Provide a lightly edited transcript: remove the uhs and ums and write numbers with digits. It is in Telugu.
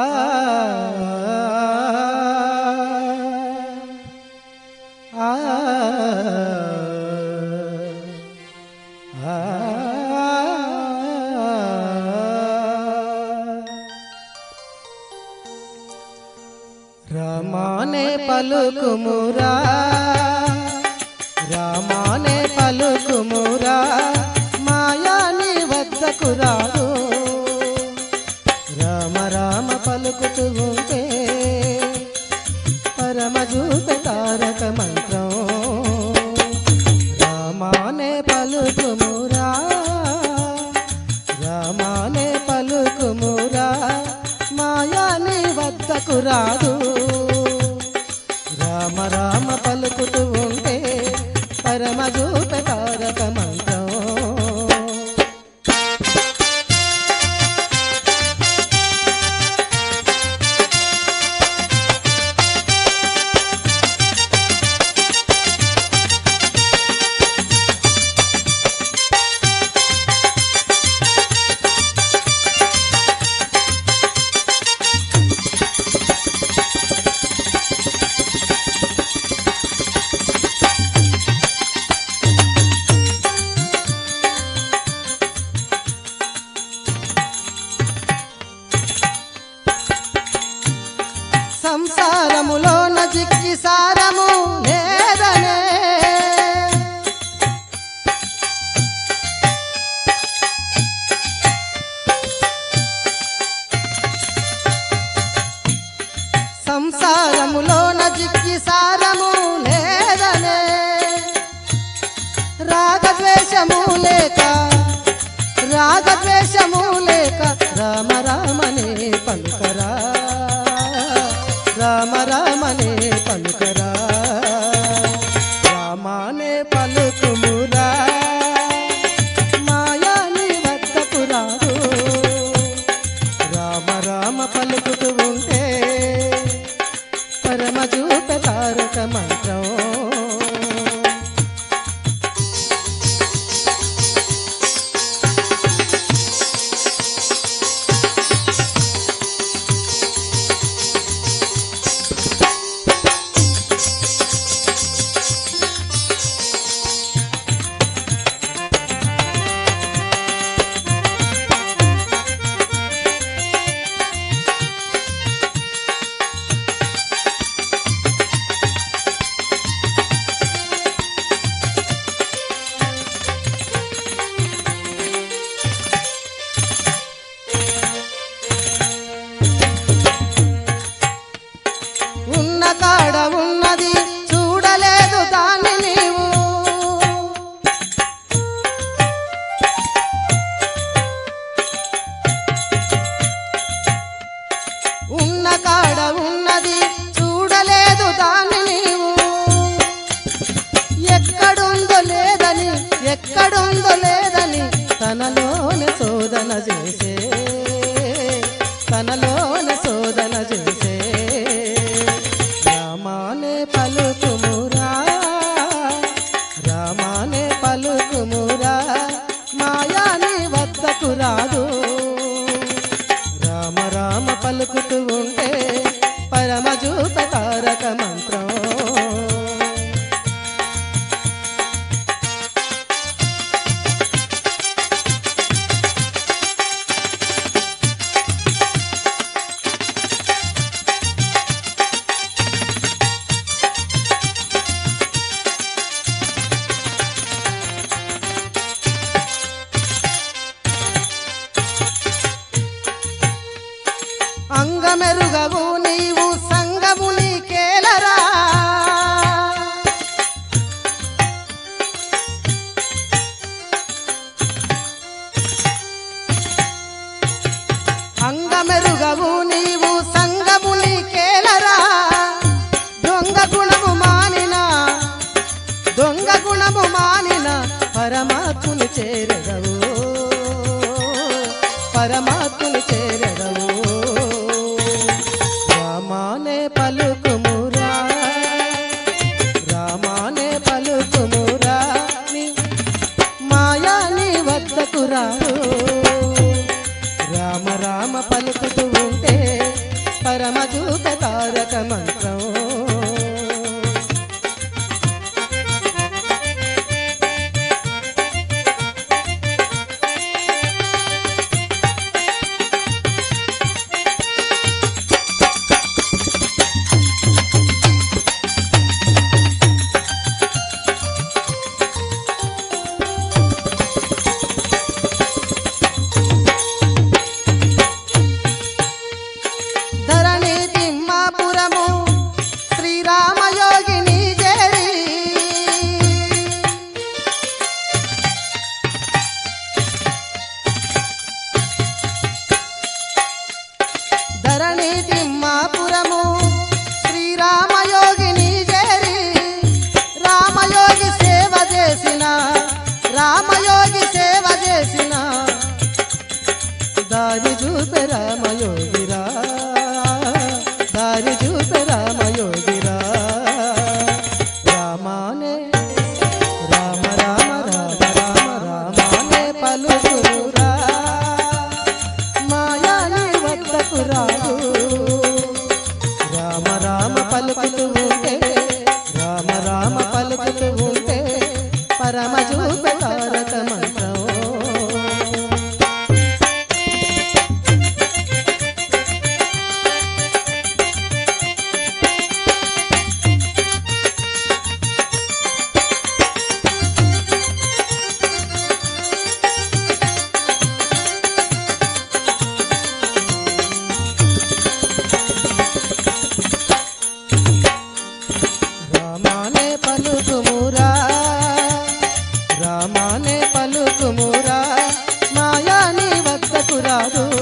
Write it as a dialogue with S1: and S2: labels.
S1: రామానే పలుకుమురా రామానే పలుకుమురా మాయా నీ వద్దకు రాదు రామ రామ పలుకుతూ ఉంటే పరమజూత తారక మంత్రం రామానే పలుకుమురా రామానే పలుకుమురా మాయా నీ వద్దకు రాదు రామ రామ పలుకుతూ ఉంటే పరమజూత తారక మంత్రం సంసారములో నజిక్కి సారము లేదనే సంసారములో నజిక్కి సారము లేదనే రాగద్వేషము లేక రామ రామనే పలుకరా రామ రామనే పలుకరా రామానే పలుకుమురా మాయా నీ వద్దకు రాదు రామ రామ పలుకుతూ ఉంటే పరమజూత తారక మంత్రం కాడ ఉన్నది చూడలేదు దాన్ని నీవు ఉన్న కాడ ఉన్నది చూడలేదు దాన్ని నీవు ఎక్కడుందో లేదని తనలోనే శోధన చేసే రామానే పలుకుమురా రామానే పలుకుమురా మాయా నీ వద్దకు రాదు రామ రామ పలుకుతూ ఉంటే పరమజూత తారక మంత్రం అంగమెరుగవు నీవు సంగము నీకేలరా అంగమెరుగవు నీవు సంగము నీకేలరా దొంగ గుణము మానిన పరమాత్ముని చేరదవు రామానే పలుకుమురా మాయా నీ వద్దకు రాదు రామ రామ పలుకుతూ ఉంటే పరమ చూపే తారక మంత్రం. ధరణి తిమ్మాపురము శ్రీరామయోగిని చేరి ధరణి తిమ్మాపురము శ్రీరామయోగిని చేరి రామయోగి సేవ చేసిన రామయోగి సేవ చేసిన దారి చూపే రామయోగిరా దారి చూపే రామయోగిరా. రామానే రామ రామ రామ రామ రామానే పలుకురా మాయాని వద్దకు రాదు. రామ రామ పలుకుతూ ఉంటే రామ రామ పలుకుతూ ఉంటే పరమ చూపే తారక మంత్రం. రామానే పలుకుమురా రామానే పలుకుమురా మాయాని వద్దకు రాదు.